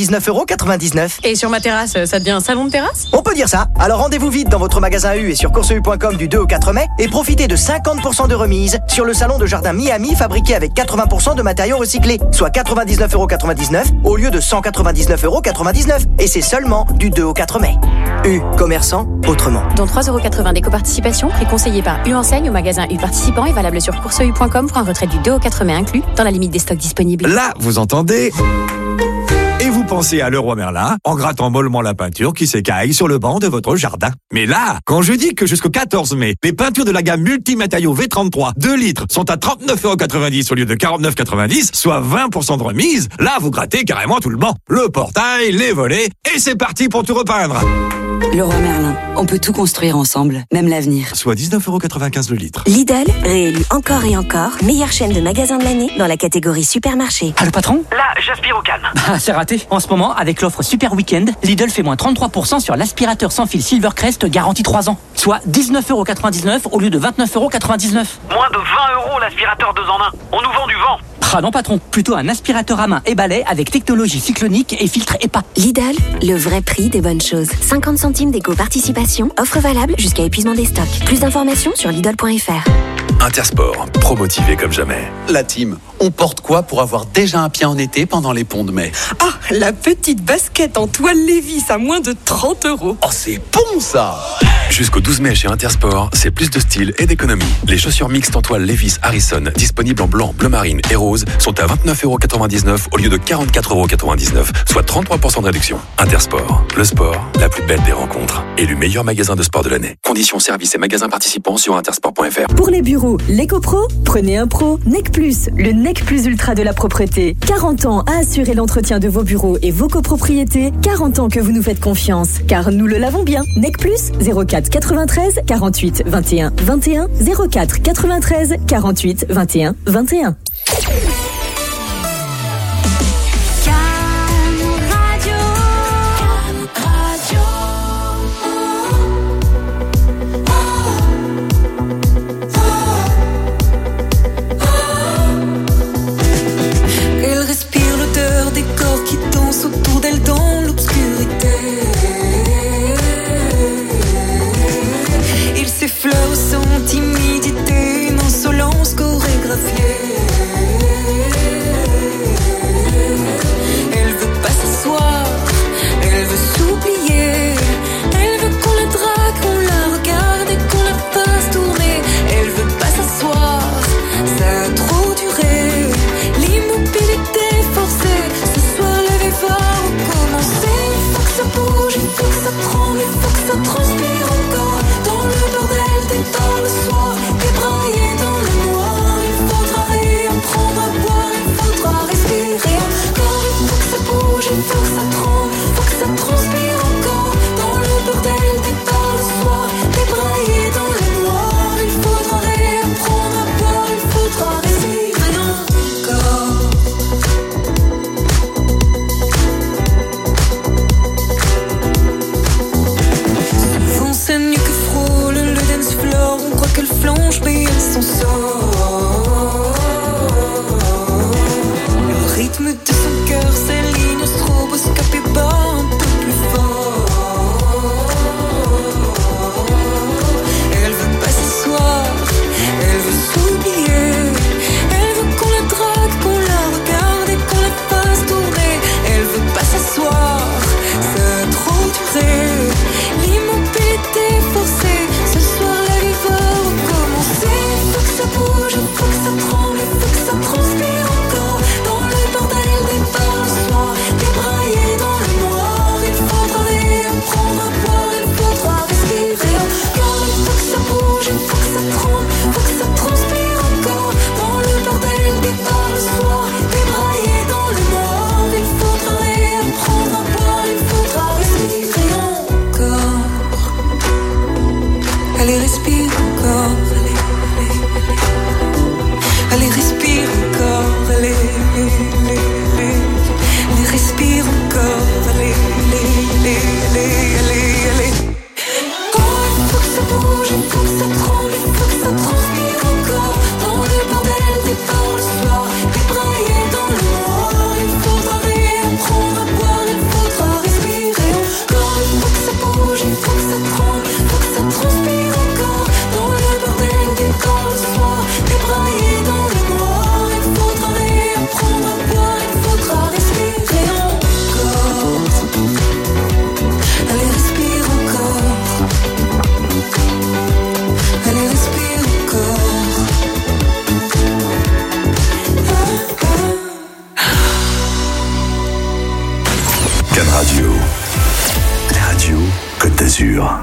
99,99€? Et sur ma terrasse, ça devient un salon de terrasse? On peut dire ça. Alors rendez-vous vite dans votre magasin U et sur courseu.com du 2 au 4 mai et profitez de 50% de remise sur le salon de jardin Miami fabriqué avec 80% de matériaux recyclés, soit 99,99€ au lieu de 199,99€. Et c'est seulement du 2 au 4 mai. U, commerçant autrement. Dont 3,80€ d'éco-participation, prix conseillé par U Enseigne au magasin U participant et valable sur courseu.com pour un retrait du 2 au 4 mai inclus, dans la limite des stocks disponibles. Là, vous entendez? Et vous pensez à Leroy Merlin en grattant mollement la peinture qui s'écaille sur le banc de votre jardin. Mais là, quand je dis que jusqu'au 14 mai, les peintures de la gamme multimatériaux V33 2 litres sont à 39,90€ au lieu de 49,90€, soit 20% de remise, là vous grattez carrément tout le banc. Le portail, les volets, et c'est parti pour tout repeindre. Leroy Merlin, on peut tout construire ensemble, même l'avenir. Soit 19,95€ le litre. Lidl, réélu encore et encore, meilleure chaîne de magasins de l'année dans la catégorie supermarché. Ah, le patron? Là, j'aspire au calme. Ah, c'est raté. En ce moment, avec l'offre Super Weekend, Lidl fait moins 33% sur l'aspirateur sans fil Silvercrest garantie 3 ans. Soit 19,99€ au lieu de 29,99€. Moins de 20€ l'aspirateur 2 en 1. On nous vend du vent. Ah non patron, plutôt un aspirateur à main et balai avec technologie cyclonique et filtre EPA. Lidl, le vrai prix des bonnes choses. 50 centimes d'éco-participation, offre valable jusqu'à épuisement des stocks. Plus d'informations sur Lidl.fr. Intersport, pro-motivé comme jamais. La team, on porte quoi pour avoir déjà un pied en été pendant les ponts de mai? Ah, la petite basket en toile Lévis à moins de 30€. Oh, c'est bon ça! Jusqu'au 12 mai chez Intersport, c'est plus de style et d'économie. Les chaussures mixtes en toile Levi's Harrison, disponibles en blanc, bleu marine et rose, sont à 29,99€ au lieu de 44,99€, soit 33% de réduction. Intersport, le sport, la plus belle des rencontres. Élu meilleur magasin de sport de l'année. Conditions, services et magasins participants sur intersport.fr. Pour les bureaux, l'EcoPro, prenez un Pro. NEC Plus, le NEC Plus Ultra de la propreté. 40 ans à assurer l'entretien de vos bureaux et vos copropriétés. 40 ans que vous nous faites confiance, car nous le lavons bien. NEC Plus, 04 93 48 21 21 04 93 48 21 21. Elle respire l'odeur des corps qui dansent autour d'elle dans l'obscurité. Il s'effleure sans timidité, une insolence chorégraphiée.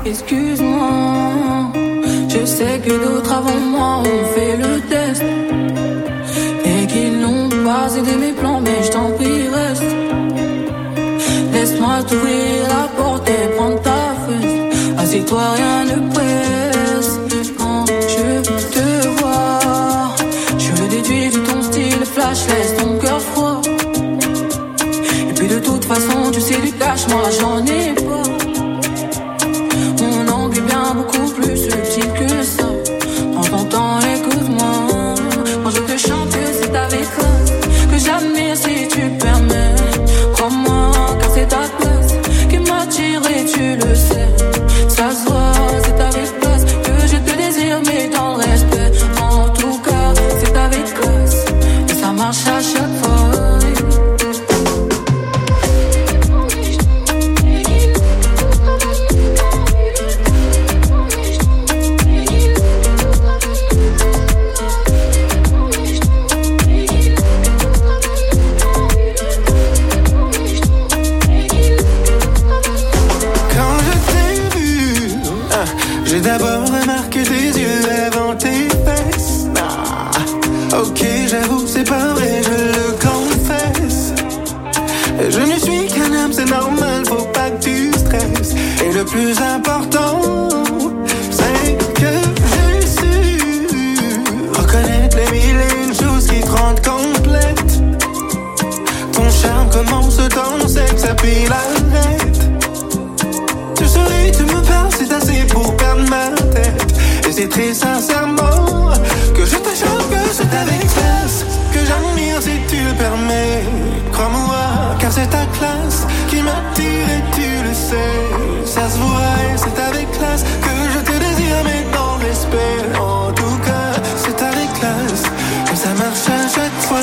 excuse-moi. Je sais que d'autres avant moi ont fait le test et qu'ils n'ont pas aidé mes plans, mais je t'en prie reste. Laisse-moi t'ouvrir la porte et prendre ta fesse. Assieds-toi, rien ne presse. Quand je te vois, je le déduis de ton style flash, laisse ton cœur froid. Et puis de toute façon, tu sais du cash, moi j'en ai pas. Mon angle est bien beaucoup plus subtil que ça. Prends ton temps, écoute-moi. Quand je te chante, c'est avec classe que j'admire si tu permets. Crois-moi, car c'est ta place qui m'attire et tu le sais. Ça se voit, c'est avec classe que je te désire, mais dans le respect. En tout cas, c'est avec classe et ça marche à chaque fois. J'ai d'abord remarqué tes yeux avant tes fesses. Ok, j'avoue, c'est pas vrai, je le confesse. Je ne suis qu'un homme, c'est normal, faut pas que tu stresses. Et le plus important, c'est que j'ai su reconnaître les mille et une choses qui te rendent complète. Ton charme commence dans le sexe, puis l'arrête. Tu souris, tu me parles, c'est assez pour perdre ma tête. Et c'est très sincèrement que je te chante, que c'est avec classe que j'admire si tu le permets. Crois-moi, car c'est ta classe qui m'attire et tu le sais. Ça se voit et c'est avec classe que je te désire, mais dans le respect. En tout cas, c'est avec classe que ça marche à chaque fois.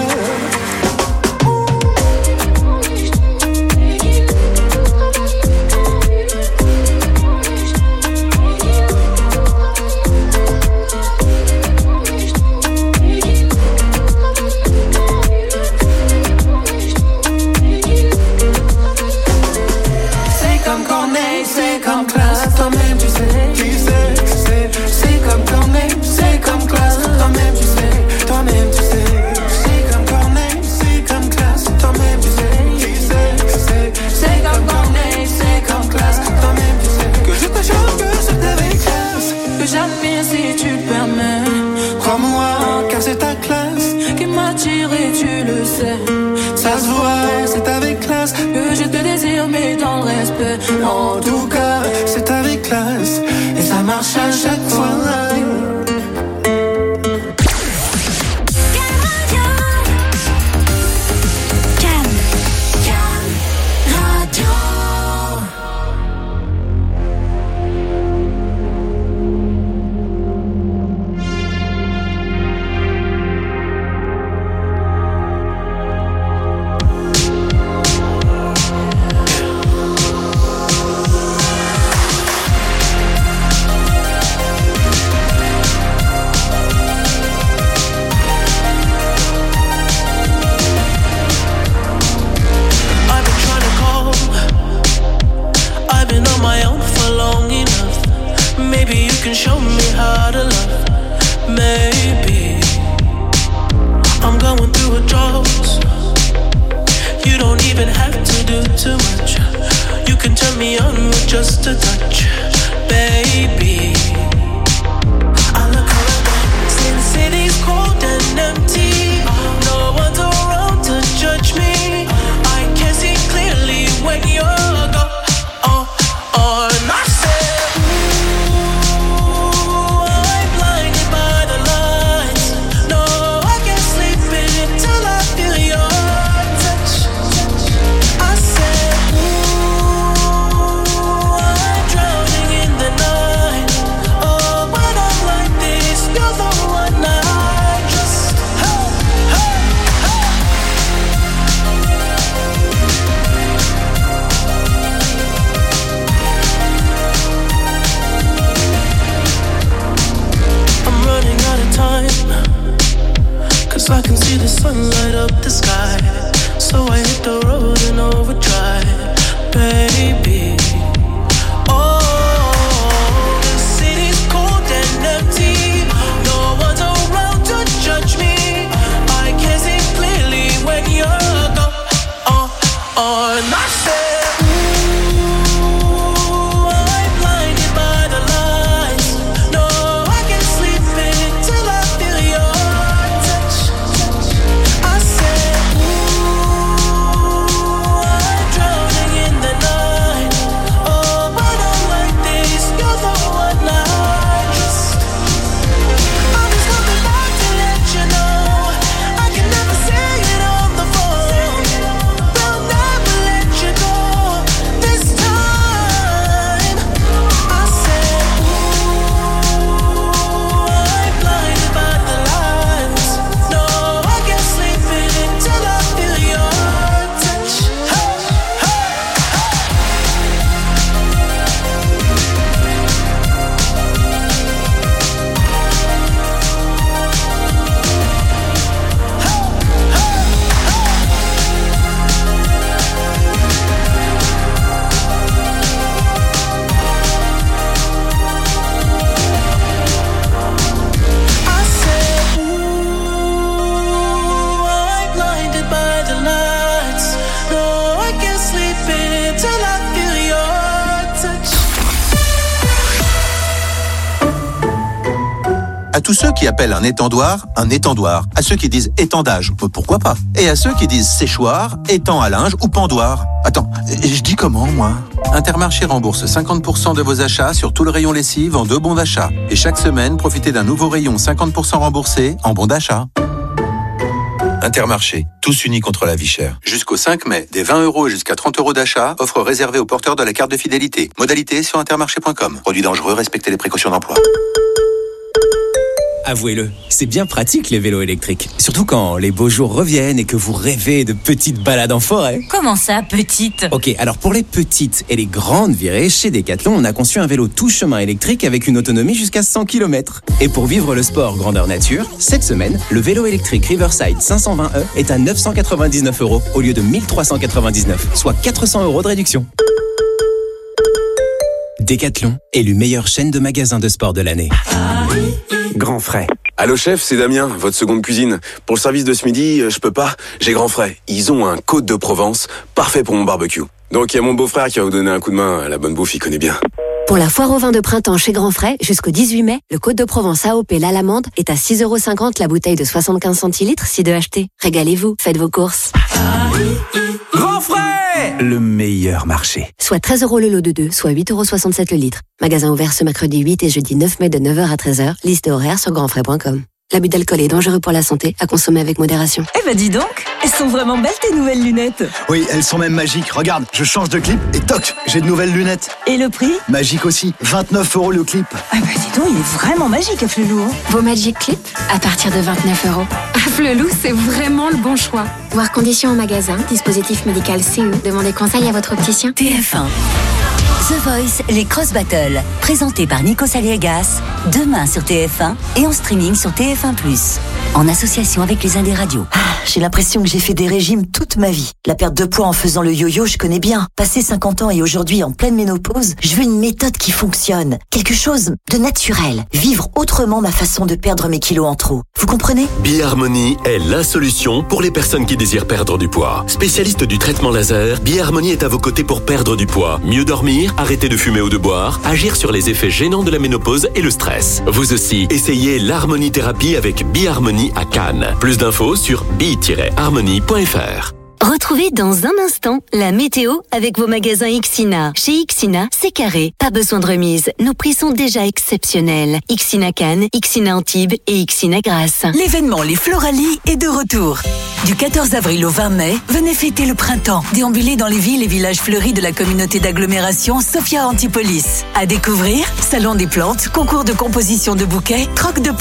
Ça se voit, c'est avec classe que je te désire, mais dans le respect. En tout cas, c'est avec classe et ça marche à chaque fois. Just a touch, baby. I look around, since city's cold and empty, no one's around to judge me. I can see clearly when you're gone. And I said, ooh, I'm blinded by the lights. No, I can't sleep until I feel your touch. I said, I can see the sun light up the sky, so I hit the road in overdrive, baby. Oh, À tous ceux qui appellent un étendoir, à ceux qui disent étendage, pourquoi pas? Et à ceux qui disent séchoir, étang à linge ou pendoir. Attends, je dis comment, moi? Intermarché rembourse 50% de vos achats sur tout le rayon lessive en 2 bons d'achat. Et chaque semaine, profitez d'un nouveau rayon 50% remboursé en bons d'achat. Intermarché, tous unis contre la vie chère. Jusqu'au 5 mai, des 20 € jusqu'à 30 € d'achat, offre réservée aux porteurs de la carte de fidélité. Modalité sur intermarché.com. Produit dangereux, respectez les précautions d'emploi. Avouez-le, c'est bien pratique les vélos électriques. Surtout quand les beaux jours reviennent et que vous rêvez de petites balades en forêt. Comment ça, petite? Ok, alors pour les petites et les grandes virées, chez Decathlon, on a conçu un vélo tout chemin électrique avec une autonomie jusqu'à 100 km. Et pour vivre le sport grandeur nature, cette semaine, le vélo électrique Riverside 520e est à 999 € au lieu de 1399, soit 400 € de réduction. Decathlon, élu meilleure chaîne de magasins de sport de l'année. Grand Frais. Allô chef, c'est Damien, votre seconde cuisine. Pour le service de ce midi, je peux pas, j'ai Grand Frais. Ils ont un Côte de Provence, parfait pour mon barbecue. Donc il y a mon beau-frère qui va vous donner un coup de main, la bonne bouffe, il connaît bien. Pour la foire au vin de printemps chez Grand Frais, jusqu'au 18 mai, le Côte de Provence AOP l'Alamande est à 6,50 € la bouteille de 75 centilitres si deux achetés. Régalez-vous, faites vos courses. Grand Frais, le meilleur marché. Soit 13 € le lot de 2, soit 8,67 € le litre. Magasin ouvert ce mercredi 8 et jeudi 9 mai de 9h à 13h. Liste et horaire sur grandfrais.com. L'abus d'alcool est dangereux pour la santé, à consommer avec modération. Eh ben dis donc, elles sont vraiment belles tes nouvelles lunettes. Oui, elles sont même magiques. Regarde, je change de clip et toc, j'ai de nouvelles lunettes. Et le prix? Magique aussi, 29 € le clip. Ah bah dis donc, il est vraiment magique à Flelou. Vos Magic Clips à partir de 29 €. À Flelou, c'est vraiment le bon choix. Voir conditions au magasin, dispositif médical CE. Demandez conseil à votre opticien. TF1. The Voice, les Cross Battles, présenté par Nico Saliegas, demain sur TF1 et en streaming sur TF1+, en association avec les Indes Radios. J'ai l'impression que j'ai fait des régimes toute ma vie. La perte de poids en faisant le yo-yo, je connais bien. Passé 50 ans et aujourd'hui en pleine ménopause, je veux une méthode qui fonctionne. Quelque chose de naturel. Vivre autrement ma façon de perdre mes kilos en trop. Vous comprenez? Biharmony est la solution pour les personnes qui désirent perdre du poids. Spécialiste du traitement laser, Biharmony est à vos côtés pour perdre du poids, mieux dormir, arrêter de fumer ou de boire, agir sur les effets gênants de la ménopause et le stress. Vous aussi, essayez l'harmonie-thérapie avec Biharmony à Cannes. Plus d'infos sur bi-harmonie.fr. Retrouvez dans un instant la météo avec vos magasins Ixina. Chez Ixina, c'est carré, pas besoin de remise. Nos prix sont déjà exceptionnels. Ixina Cannes, Ixina Antibes et Ixina Grasse. L'événement Les Floralies est de retour. Du 14 avril au 20 mai, venez fêter le printemps. Déambulez dans les villes et villages fleuris de la communauté d'agglomération Sophia Antipolis. À découvrir, salon des plantes, concours de composition de bouquets, troc de